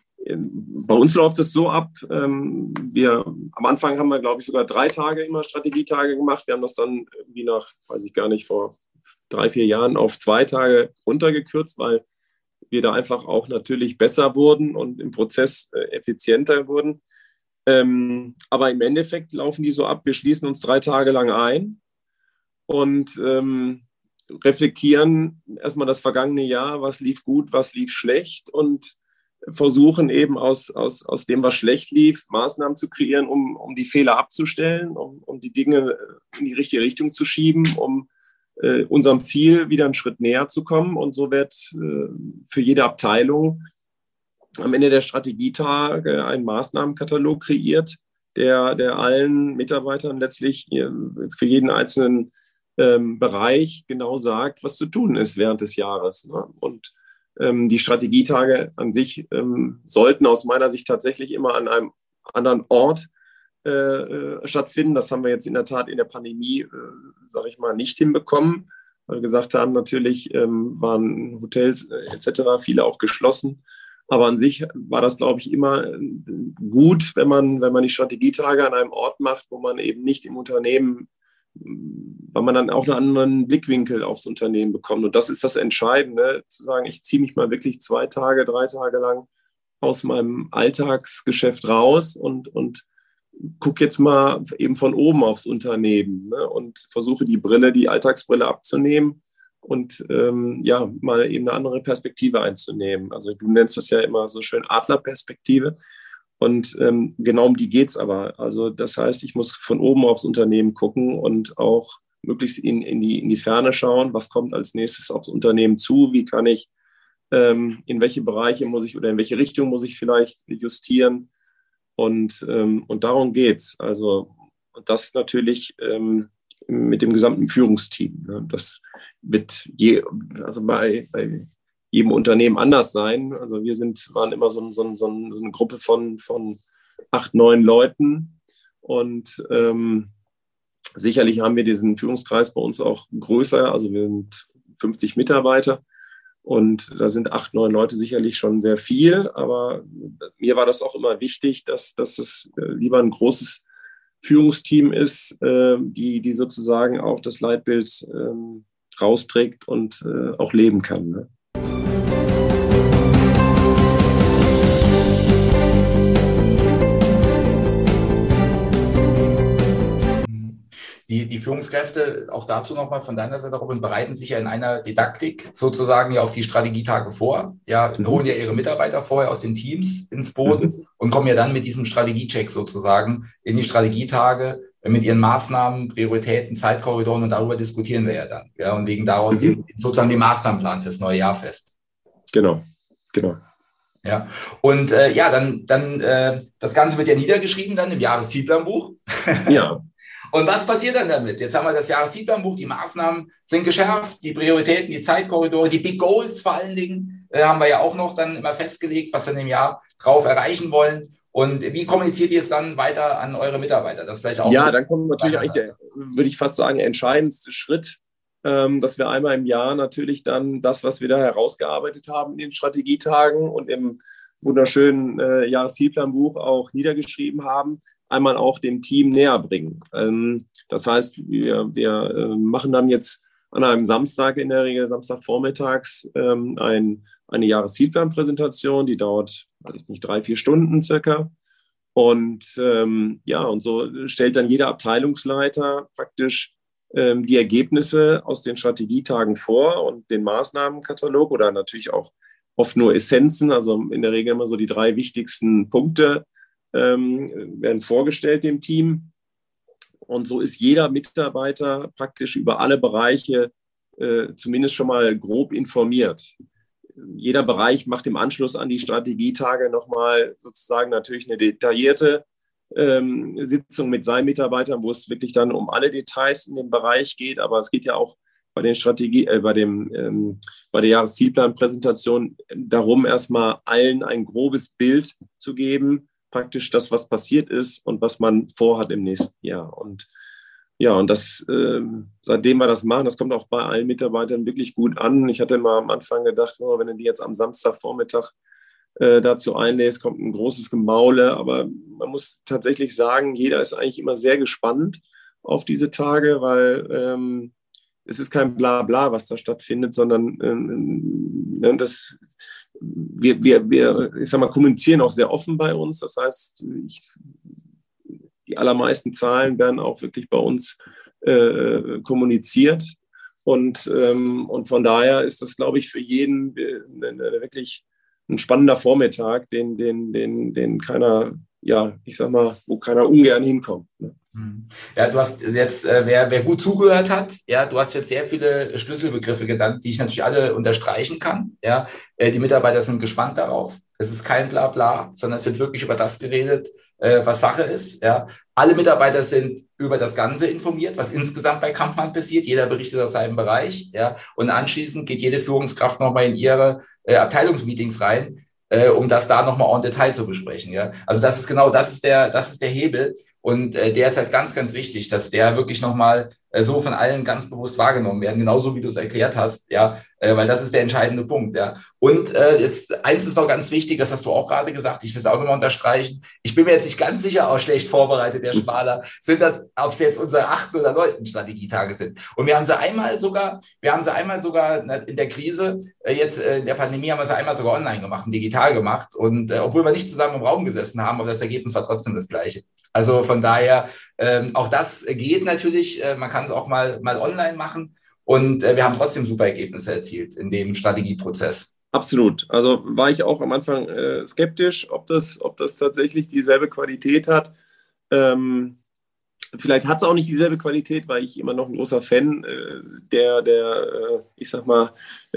bei uns läuft es so ab, ähm, wir, am Anfang haben wir, glaube ich, sogar drei Tage immer Strategietage gemacht. Wir haben das dann irgendwie nach, weiß ich gar nicht, vor drei, vier Jahren auf zwei Tage runtergekürzt, weil wir da einfach auch natürlich besser wurden und im Prozess äh, effizienter wurden. Ähm, aber im Endeffekt laufen die so ab, wir schließen uns drei Tage lang ein und ähm, reflektieren erstmal das vergangene Jahr, was lief gut, was lief schlecht und versuchen eben aus, aus, aus dem, was schlecht lief, Maßnahmen zu kreieren, um, um die Fehler abzustellen, um, um die Dinge in die richtige Richtung zu schieben, um äh, unserem Ziel wieder einen Schritt näher zu kommen. Und so wird äh, für jede Abteilung am Ende der Strategietage ein Maßnahmenkatalog kreiert, der, der allen Mitarbeitern letztlich für jeden einzelnen ähm, Bereich genau sagt, was zu tun ist während des Jahres. Ne? Und die Strategietage an sich ähm, sollten aus meiner Sicht tatsächlich immer an einem anderen Ort äh, stattfinden. Das haben wir jetzt in der Tat in der Pandemie, äh, sage ich mal, nicht hinbekommen, weil wir gesagt haben, natürlich ähm, waren Hotels äh, et cetera viele auch geschlossen. Aber an sich war das, glaube ich, immer gut, wenn man, wenn man die Strategietage an einem Ort macht, wo man eben nicht im Unternehmen, weil man dann auch einen anderen Blickwinkel aufs Unternehmen bekommt. Und das ist das Entscheidende, zu sagen, ich ziehe mich mal wirklich zwei Tage, drei Tage lang aus meinem Alltagsgeschäft raus und, und gucke jetzt mal eben von oben aufs Unternehmen, ne, und versuche die Brille, die Alltagsbrille abzunehmen und ähm, ja, mal eben eine andere Perspektive einzunehmen. Also du nennst das ja immer so schön Adlerperspektive. Und ähm, genau um die geht es aber. Also das heißt, ich muss von oben aufs Unternehmen gucken und auch möglichst in, in, die, in die Ferne schauen, was kommt als nächstes aufs Unternehmen zu, wie kann ich, ähm, in welche Bereiche muss ich oder in welche Richtung muss ich vielleicht justieren. Und, ähm, und darum geht es. Also, und das natürlich ähm, mit dem gesamten Führungsteam. Ne? Das wird je, also bei, bei jedem Unternehmen anders sein. Also wir sind, waren immer so, so, so eine Gruppe von, von acht, neun Leuten. Und ähm, sicherlich haben wir diesen Führungskreis bei uns auch größer. Also wir sind fünfzig Mitarbeiter. Und da sind acht, neun Leute sicherlich schon sehr viel. Aber mir war das auch immer wichtig, dass, dass es lieber ein großes Führungsteam ist, äh, die, die sozusagen auch das Leitbild äh, rausträgt und äh, auch leben kann. Ne? Die, die Führungskräfte, auch dazu nochmal von deiner Seite, Robin, bereiten sich ja in einer Didaktik sozusagen ja auf die Strategietage vor, ja, mhm. holen ja ihre Mitarbeiter vorher aus den Teams ins Boot mhm. und kommen ja dann mit diesem Strategiecheck sozusagen in die Strategietage mit ihren Maßnahmen, Prioritäten, Zeitkorridoren, und darüber diskutieren wir ja dann. Ja, und legen daraus mhm. den, sozusagen den Maßnahmenplan fürs neue Jahr fest. Genau, genau. Ja, und äh, ja, dann, dann äh, das Ganze wird ja niedergeschrieben dann im Jahreszielplanbuch. Ja. Und was passiert dann damit? Jetzt haben wir das Jahreszielplanbuch, die Maßnahmen sind geschärft, die Prioritäten, die Zeitkorridore, die Big Goals vor allen Dingen äh, haben wir ja auch noch dann immer festgelegt, was wir in dem Jahr drauf erreichen wollen. Und wie kommuniziert ihr es dann weiter an eure Mitarbeiter? Das vielleicht auch. Ja, dann kommt natürlich eigentlich der, würde ich fast sagen, entscheidendste Schritt, ähm, dass wir einmal im Jahr natürlich dann das, was wir da herausgearbeitet haben in den Strategietagen und im wunderschönen äh, Jahreszielplanbuch auch niedergeschrieben haben, einmal auch dem Team näher bringen. Ähm, das heißt, wir, wir äh, machen dann jetzt an einem Samstag, in der Regel Samstagvormittags, ähm, ein, eine Jahreszielplanpräsentation, die dauert, weiß ich nicht, drei, vier Stunden circa. Und ähm, ja, und so stellt dann jeder Abteilungsleiter praktisch ähm, die Ergebnisse aus den Strategietagen vor und den Maßnahmenkatalog oder natürlich auch oft nur Essenzen, also in der Regel immer so die drei wichtigsten Punkte ähm, werden vorgestellt dem Team. Und so ist jeder Mitarbeiter praktisch über alle Bereiche äh, zumindest schon mal grob informiert. Jeder Bereich macht im Anschluss an die Strategietage nochmal sozusagen natürlich eine detaillierte ähm, Sitzung mit seinen Mitarbeitern, wo es wirklich dann um alle Details in dem Bereich geht. Aber es geht ja auch bei den Strategie, äh, bei dem, ähm, bei der Jahreszielplanpräsentation darum, erstmal allen ein grobes Bild zu geben, praktisch das, was passiert ist und was man vorhat im nächsten Jahr. Und ja, und das, äh, seitdem wir das machen, das kommt auch bei allen Mitarbeitern wirklich gut an. Ich hatte mal am Anfang gedacht, oh, wenn du die jetzt am Samstagvormittag äh, dazu einlässt, kommt ein großes Gemaule. Aber man muss tatsächlich sagen, jeder ist eigentlich immer sehr gespannt auf diese Tage, weil ähm, es ist kein Blabla, was da stattfindet, sondern ähm, das Wir, wir, wir, ich sag mal, kommunizieren auch sehr offen bei uns. Das heißt, ich, die allermeisten Zahlen werden auch wirklich bei uns äh, kommuniziert. Und, ähm, und von daher ist das, glaube ich, für jeden eine, eine, wirklich ein spannender Vormittag, den, den, den, den keiner, ja, ich sag mal, wo keiner ungern hinkommt. Ne? Ja, du hast jetzt, äh, wer, wer gut zugehört hat, ja, du hast jetzt sehr viele Schlüsselbegriffe genannt, die ich natürlich alle unterstreichen kann. Ja, äh, die Mitarbeiter sind gespannt darauf. Es ist kein Blabla, sondern es wird wirklich über das geredet, äh, was Sache ist. Ja, alle Mitarbeiter sind über das Ganze informiert, was insgesamt bei Kampmann passiert. Jeder berichtet aus seinem Bereich. Ja, und anschließend geht jede Führungskraft nochmal in ihre äh, Abteilungsmeetings rein, äh, um das da nochmal en Detail zu besprechen. Ja, also das ist genau, das ist der, das ist der Hebel. Und äh, der ist halt ganz, ganz wichtig, dass der wirklich nochmal äh, so von allen ganz bewusst wahrgenommen werden, genauso wie du es erklärt hast, ja, äh, weil das ist der entscheidende Punkt, ja. Und äh, jetzt, eins ist noch ganz wichtig, das hast du auch gerade gesagt, ich will es auch nochmal unterstreichen. Ich bin mir jetzt nicht ganz sicher, auch schlecht vorbereitet, der Schmaler, sind das, ob es jetzt unsere achten oder neunten Strategietage sind. Und wir haben sie einmal sogar, wir haben sie einmal sogar in der Krise, äh, jetzt äh, in der Pandemie haben wir sie einmal sogar online gemacht, digital gemacht. Und äh, obwohl wir nicht zusammen im Raum gesessen haben, aber das Ergebnis war trotzdem das gleiche. Also von daher, ähm, auch das geht natürlich. Äh, man kann es auch mal, mal online machen. Und äh, wir haben trotzdem super Ergebnisse erzielt in dem Strategieprozess. Absolut. Also war ich auch am Anfang äh, skeptisch, ob das, ob das tatsächlich dieselbe Qualität hat. Ähm, vielleicht hat es auch nicht dieselbe Qualität, weil ich immer noch ein großer Fan äh, der, der äh, ich sag mal,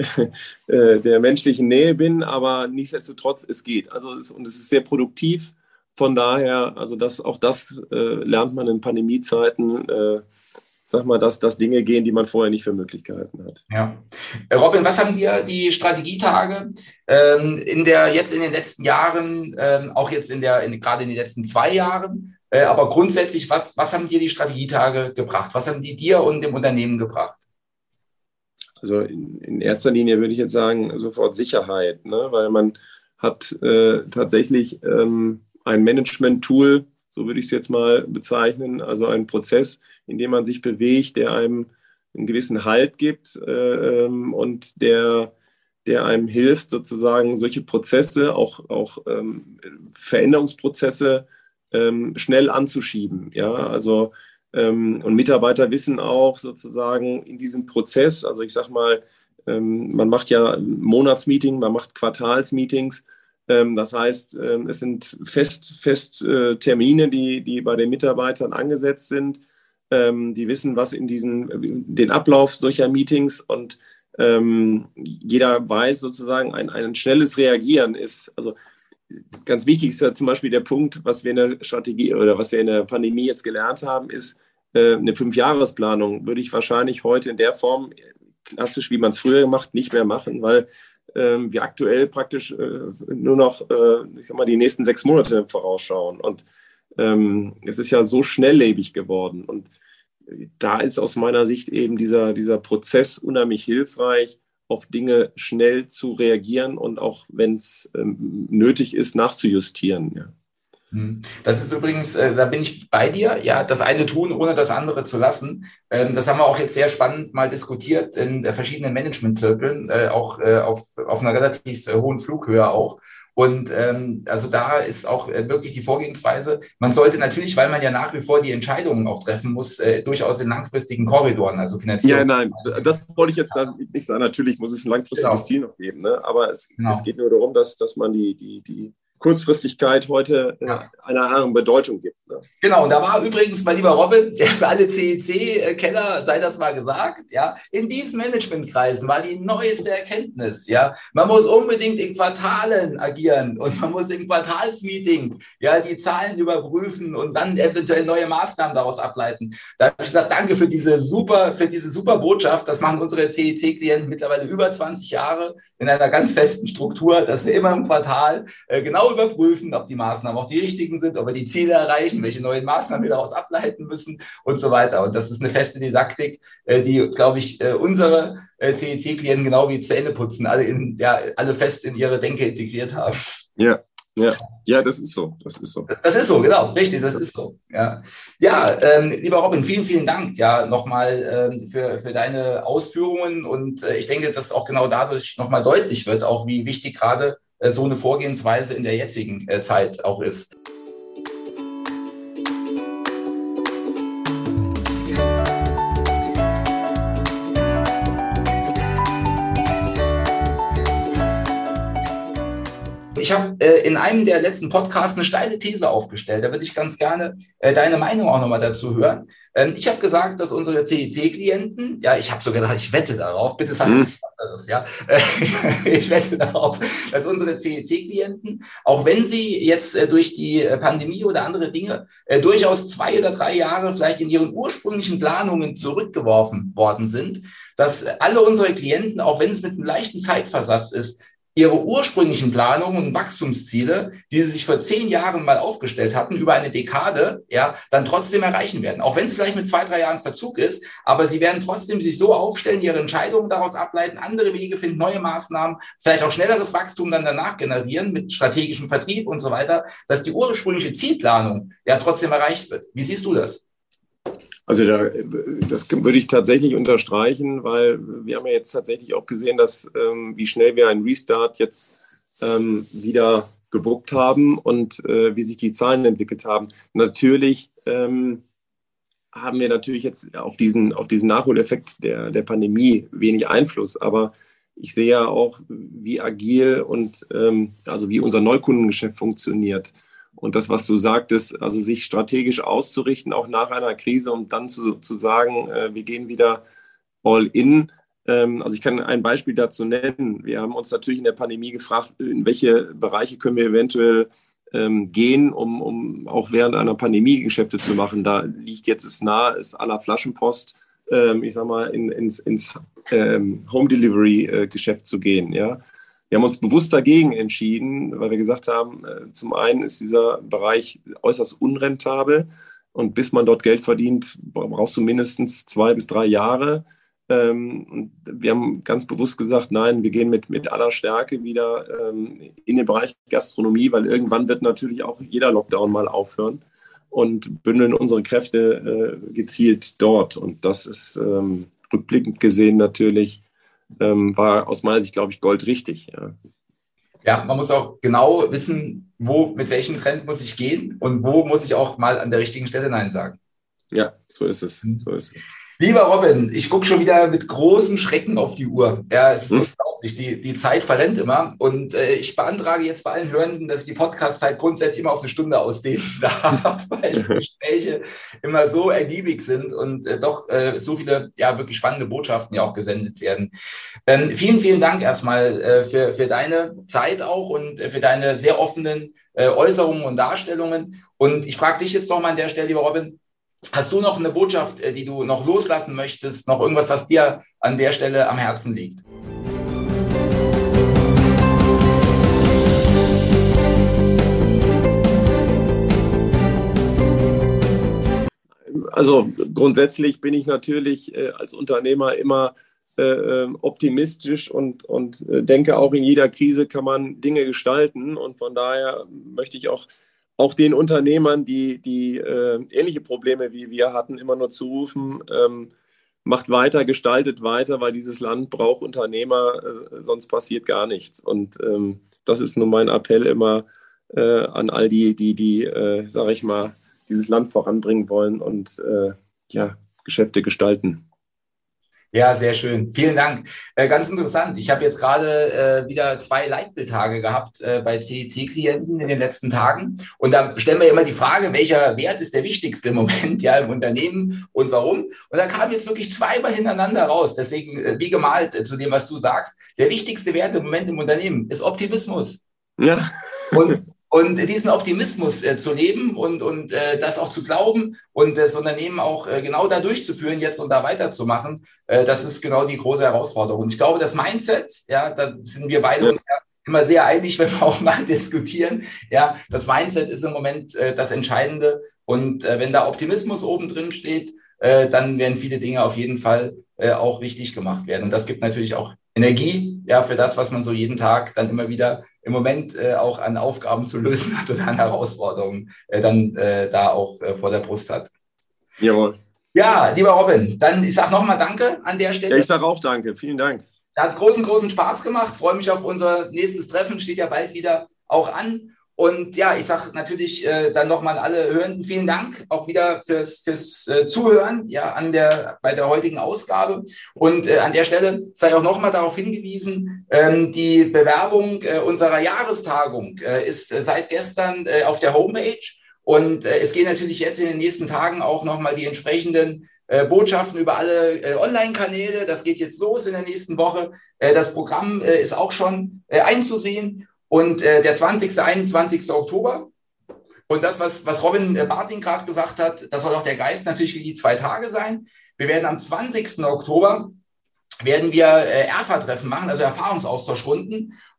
äh, der menschlichen Nähe bin. Aber nichtsdestotrotz, es geht. Also es, und es ist sehr produktiv. Von daher, also das, auch das äh, lernt man in Pandemiezeiten, äh, sag mal, dass, dass Dinge gehen, die man vorher nicht für möglich gehalten hat. Ja. Robin, was haben dir die Strategietage ähm, in der, jetzt in den letzten Jahren, ähm, auch jetzt in der, in, gerade in den letzten zwei Jahren, äh, aber grundsätzlich, was, was haben dir die Strategietage gebracht? Was haben die dir und dem Unternehmen gebracht? Also in, in erster Linie würde ich jetzt sagen, sofort Sicherheit, ne? Weil man hat äh, tatsächlich ähm, ein Management-Tool, so würde ich es jetzt mal bezeichnen, also ein Prozess, in dem man sich bewegt, der einem einen gewissen Halt gibt äh, und der, der einem hilft, sozusagen solche Prozesse, auch, auch ähm, Veränderungsprozesse ähm, schnell anzuschieben. Ja? Also, ähm, und Mitarbeiter wissen auch sozusagen in diesem Prozess, also ich sage mal, ähm, man macht ja Monatsmeeting, man macht Quartalsmeetings. Das heißt, es sind fest, fest Termine, die, die bei den Mitarbeitern angesetzt sind. Die wissen, was in diesen, den Ablauf solcher Meetings und ähm, jeder weiß sozusagen, ein, ein schnelles Reagieren ist, also ganz wichtig ist ja zum Beispiel der Punkt, was wir in der Strategie oder was wir in der Pandemie jetzt gelernt haben, ist äh, eine Fünfjahresplanung. Würde ich wahrscheinlich heute in der Form, klassisch wie man es früher gemacht, nicht mehr machen, weil wir aktuell praktisch äh, nur noch, äh, ich sag mal, die nächsten sechs Monate vorausschauen. Und ähm, es ist ja so schnelllebig geworden. Und da ist aus meiner Sicht eben dieser, dieser Prozess unheimlich hilfreich, auf Dinge schnell zu reagieren und auch, wenn es ähm, nötig ist, nachzujustieren. Ja. Das ist übrigens, äh, da bin ich bei dir, ja, das eine tun, ohne das andere zu lassen. Ähm, das haben wir auch jetzt sehr spannend mal diskutiert in äh, verschiedenen Managementzirkeln, äh, auch äh, auf, auf einer relativ äh, hohen Flughöhe auch. Und ähm, also da ist auch äh, wirklich die Vorgehensweise, man sollte natürlich, weil man ja nach wie vor die Entscheidungen auch treffen muss, äh, durchaus in langfristigen Korridoren, also finanziell. Ja, nein, das wollte ich jetzt nicht sagen. Natürlich muss es ein langfristiges genau. Ziel noch geben, ne? Aber es, genau. es geht nur darum, dass, dass man die, die, die Kurzfristigkeit heute äh, ja. einer anderen Bedeutung gibt. Ne? Genau, und da war übrigens, mein lieber Robin, für alle C E C-Kenner sei das mal gesagt, ja, in diesen Managementkreisen war die neueste Erkenntnis, ja, man muss unbedingt in Quartalen agieren und man muss im Quartalsmeeting, ja, die Zahlen überprüfen und dann eventuell neue Maßnahmen daraus ableiten. Da habe ich gesagt, danke für diese super, für diese super Botschaft. Das machen unsere C E C-Klienten mittlerweile über zwanzig Jahre in einer ganz festen Struktur, dass wir immer im Quartal äh, genau überprüfen, ob die Maßnahmen auch die richtigen sind, ob wir die Ziele erreichen, welche neuen Maßnahmen wir daraus ableiten müssen und so weiter. Und das ist eine feste Didaktik, die, glaube ich, unsere C E C-Klienten genau wie Zähneputzen alle, in, ja, alle fest in ihre Denke integriert haben. Ja. Ja, ja, das ist so. Das ist so. Das ist so, genau, richtig, das ist so. Ja, ja ähm, lieber Robin, vielen, vielen Dank ja nochmal ähm, für, für deine Ausführungen. Und äh, ich denke, dass auch genau dadurch nochmal deutlich wird, auch wie wichtig gerade äh, so eine Vorgehensweise in der jetzigen äh, Zeit auch ist. Ich habe äh, in einem der letzten Podcasts eine steile These aufgestellt. Da würde ich ganz gerne äh, deine Meinung auch nochmal dazu hören. Ähm, ich habe gesagt, dass unsere C E C-Klienten, ja, ich habe sogar gesagt, ich wette darauf, bitte sag nicht anderes, ja. Ich wette darauf, dass unsere C E C-Klienten, auch wenn sie jetzt äh, durch die Pandemie oder andere Dinge äh, durchaus zwei oder drei Jahre vielleicht in ihren ursprünglichen Planungen zurückgeworfen worden sind, dass alle unsere Klienten, auch wenn es mit einem leichten Zeitversatz ist, ihre ursprünglichen Planungen und Wachstumsziele, die sie sich vor zehn Jahren mal aufgestellt hatten, über eine Dekade, ja, dann trotzdem erreichen werden. Auch wenn es vielleicht mit zwei, drei Jahren Verzug ist, aber sie werden trotzdem sich so aufstellen, ihre Entscheidungen daraus ableiten, andere Wege finden, neue Maßnahmen, vielleicht auch schnelleres Wachstum dann danach generieren mit strategischem Vertrieb und so weiter, dass die ursprüngliche Zielplanung ja trotzdem erreicht wird. Wie siehst du das? Also da, das würde ich tatsächlich unterstreichen, weil wir haben ja jetzt tatsächlich auch gesehen, dass ähm, wie schnell wir einen Restart jetzt ähm, wieder gewuppt haben und äh, wie sich die Zahlen entwickelt haben. Natürlich ähm, haben wir natürlich jetzt auf diesen, auf diesen Nachholeffekt der, der Pandemie wenig Einfluss, aber ich sehe ja auch, wie agil und ähm, also wie unser Neukundengeschäft funktioniert. Und das, was du sagtest, also sich strategisch auszurichten, auch nach einer Krise, um dann zu, zu sagen, äh, wir gehen wieder all in. Ähm, also ich kann ein Beispiel dazu nennen. Wir haben uns natürlich in der Pandemie gefragt, in welche Bereiche können wir eventuell ähm, gehen, um, um auch während einer Pandemie Geschäfte zu machen. Da liegt jetzt es nahe, ist à la Flaschenpost, ähm, ich sag mal, in, ins, ins ähm, Home-Delivery-Geschäft zu gehen, ja. Wir haben uns bewusst dagegen entschieden, weil wir gesagt haben, zum einen ist dieser Bereich äußerst unrentabel und bis man dort Geld verdient, brauchst du mindestens zwei bis drei Jahre. Und wir haben ganz bewusst gesagt, nein, wir gehen mit, mit aller Stärke wieder in den Bereich Gastronomie, weil irgendwann wird natürlich auch jeder Lockdown mal aufhören und bündeln unsere Kräfte gezielt dort. Und das ist rückblickend gesehen natürlich Ähm, war aus meiner Sicht, glaube ich, goldrichtig. Ja. Ja, man muss auch genau wissen, wo, mit welchem Trend muss ich gehen und wo muss ich auch mal an der richtigen Stelle Nein sagen. Ja, so ist es. So ist es. Lieber Robin, ich gucke schon wieder mit großem Schrecken auf die Uhr. Ja, es ist hm. unglaublich. Die, die Zeit verrennt immer. Und äh, ich beantrage jetzt bei allen Hörenden, dass ich die Podcast-Zeit grundsätzlich immer auf eine Stunde ausdehnen darf, weil die Gespräche immer so ergiebig sind und äh, doch äh, so viele, ja, wirklich spannende Botschaften ja auch gesendet werden. Ähm, vielen, vielen Dank erstmal äh, für, für deine Zeit auch und äh, für deine sehr offenen äh, Äußerungen und Darstellungen. Und ich frage dich jetzt noch mal an der Stelle, lieber Robin, hast du noch eine Botschaft, die du noch loslassen möchtest, noch irgendwas, was dir an der Stelle am Herzen liegt? Also grundsätzlich bin ich natürlich äh, als Unternehmer immer äh, optimistisch und, und äh, denke, auch in jeder Krise kann man Dinge gestalten. Und von daher möchte ich auch Auch den Unternehmern, die, die äh, ähnliche Probleme wie wir hatten, immer nur zurufen, ähm, macht weiter, gestaltet weiter, weil dieses Land braucht Unternehmer, äh, sonst passiert gar nichts. Und ähm, das ist nun mein Appell immer äh, an all die, die, die äh, sage ich mal, dieses Land voranbringen wollen und äh, ja, Geschäfte gestalten. Ja, sehr schön. Vielen Dank. Äh, ganz interessant. Ich habe jetzt gerade äh, wieder zwei Leitbildtage gehabt äh, bei C E C-Klienten in den letzten Tagen. Und da stellen wir immer die Frage, welcher Wert ist der wichtigste im Moment ja, im Unternehmen und warum? Und da kamen jetzt wirklich zweimal hintereinander raus. Deswegen, äh, wie gemalt äh, zu dem, was du sagst, der wichtigste Wert im Moment im Unternehmen ist Optimismus. Ja. Und Und diesen Optimismus äh, zu leben und, und äh, das auch zu glauben und das Unternehmen auch äh, genau da durchzuführen jetzt und da weiterzumachen, äh, das ist genau die große Herausforderung. Und ich glaube, das Mindset, ja, da sind wir beide ja. uns ja immer sehr einig, wenn wir auch mal diskutieren. Ja, das Mindset ist im Moment äh, das Entscheidende. Und äh, wenn da Optimismus oben drin steht, äh, dann werden viele Dinge auf jeden Fall äh, auch richtig gemacht werden. Und das gibt natürlich auch Energie, ja, für das, was man so jeden Tag dann immer wieder im Moment äh, auch an Aufgaben zu lösen hat oder an Herausforderungen äh, dann äh, da auch äh, vor der Brust hat. Jawohl. Ja, lieber Robin, dann ich sage nochmal Danke an der Stelle. Ja, ich sage auch Danke, vielen Dank. Hat großen, großen Spaß gemacht, freue mich auf unser nächstes Treffen, steht ja bald wieder auch an. Und ja, ich sage natürlich äh, dann nochmal an alle Hörenden vielen Dank auch wieder fürs, fürs äh, Zuhören ja, an der, bei der heutigen Ausgabe. Und äh, an der Stelle sei auch nochmal darauf hingewiesen, ähm, die Bewerbung äh, unserer Jahrestagung äh, ist äh, seit gestern äh, auf der Homepage. Und äh, es gehen natürlich jetzt in den nächsten Tagen auch nochmal die entsprechenden äh, Botschaften über alle äh, Online-Kanäle. Das geht jetzt los in der nächsten Woche. Äh, das Programm äh, ist auch schon äh, einzusehen. Und äh, der zwanzigste, einundzwanzigste Oktober. Und das, was, was Robin äh, Barting gerade gesagt hat, das soll auch der Geist natürlich für die zwei Tage sein. Wir werden am zwanzigsten Oktober werden wir äh, E R F A-Treffen machen, also Erfahrungsaustauschrunden.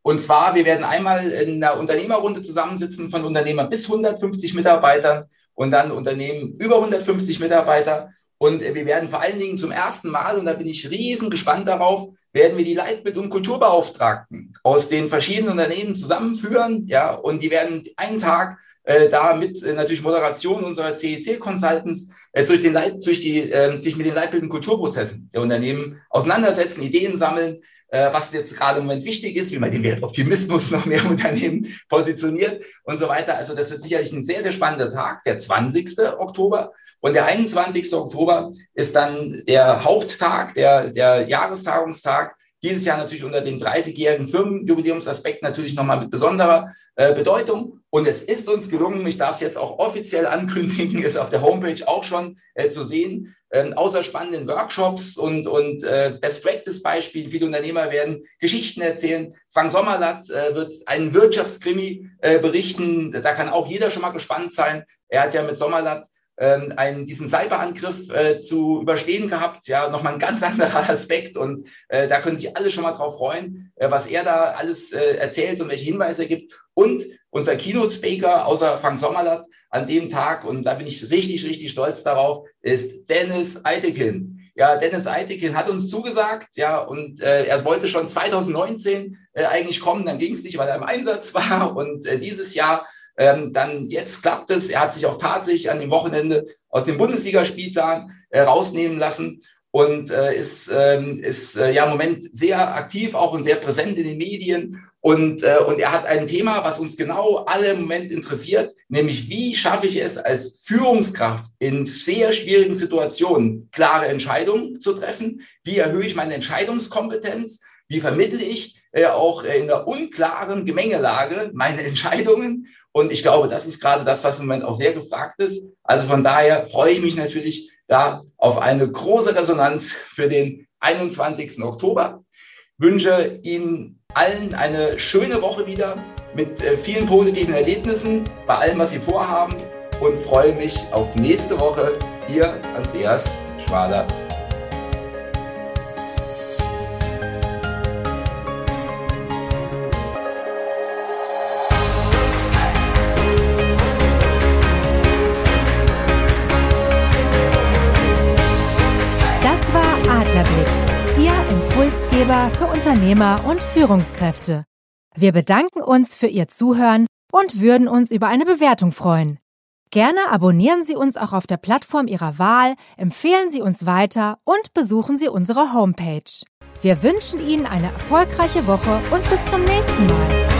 Und zwar, wir werden einmal in einer Unternehmerrunde zusammensitzen von Unternehmern bis hundertfünfzig Mitarbeitern und dann Unternehmen über hundertfünfzig Mitarbeiter. Und wir werden vor allen Dingen zum ersten Mal, und da bin ich riesen gespannt darauf, werden wir die Leitbild- und Kulturbeauftragten aus den verschiedenen Unternehmen zusammenführen. Ja, und die werden einen Tag äh, da mit äh, natürlich Moderation unserer C E C-Consultants äh, durch, den Leit, durch die, äh, sich mit den Leitbild- und Kulturprozessen der Unternehmen auseinandersetzen, Ideen sammeln, äh, was jetzt gerade im Moment wichtig ist, wie man den Wertoptimismus noch mehr im Unternehmen positioniert und so weiter. Also das wird sicherlich ein sehr, sehr spannender Tag, der zwanzigsten Oktober. Und der einundzwanzigsten Oktober ist dann der Haupttag, der, der Jahrestagungstag. Dieses Jahr natürlich unter dem dreißigjährigen Firmenjubiläumsaspekt natürlich nochmal mit besonderer äh, Bedeutung. Und es ist uns gelungen, ich darf es jetzt auch offiziell ankündigen, ist auf der Homepage auch schon äh, zu sehen, ähm, außer spannenden Workshops und, und äh, Best-Practice-Beispielen. Viele Unternehmer werden Geschichten erzählen. Frank Sommerlath äh, wird einen Wirtschaftskrimi äh, berichten. Da kann auch jeder schon mal gespannt sein. Er hat ja mit Sommerlath Ähm, einen, diesen Cyberangriff äh, zu überstehen gehabt, ja, nochmal ein ganz anderer Aspekt und äh, da können sich alle schon mal drauf freuen, äh, was er da alles äh, erzählt und welche Hinweise er gibt. Und unser Keynote-Speaker, außer Frank Sommerlath, an dem Tag, und da bin ich richtig, richtig stolz darauf, ist Dennis Eitekin. Ja, Dennis Eitekin hat uns zugesagt, ja, und äh, er wollte schon zweitausendneunzehn äh, eigentlich kommen, dann ging es nicht, weil er im Einsatz war und äh, dieses Jahr Ähm, dann jetzt klappt es. Er hat sich auch tatsächlich an dem Wochenende aus dem Bundesligaspielplan äh, rausnehmen lassen und äh, ist, ähm, ist äh, ja im Moment sehr aktiv auch und sehr präsent in den Medien. Und, äh, und er hat ein Thema, was uns genau alle im Moment interessiert, nämlich wie schaffe ich es als Führungskraft in sehr schwierigen Situationen, klare Entscheidungen zu treffen? Wie erhöhe ich meine Entscheidungskompetenz? Wie vermittle ich äh, auch äh, in der unklaren Gemengelage meine Entscheidungen? Und ich glaube, das ist gerade das, was im Moment auch sehr gefragt ist. Also von daher freue ich mich natürlich da auf eine große Resonanz für den einundzwanzigsten Oktober. Wünsche Ihnen allen eine schöne Woche wieder mit äh, vielen positiven Erlebnissen bei allem, was Sie vorhaben und freue mich auf nächste Woche. Ihr Andreas Schmaler. Adlerblick, Ihr Impulsgeber für Unternehmer und Führungskräfte. Wir bedanken uns für Ihr Zuhören und würden uns über eine Bewertung freuen. Gerne abonnieren Sie uns auch auf der Plattform Ihrer Wahl, empfehlen Sie uns weiter und besuchen Sie unsere Homepage. Wir wünschen Ihnen eine erfolgreiche Woche und bis zum nächsten Mal.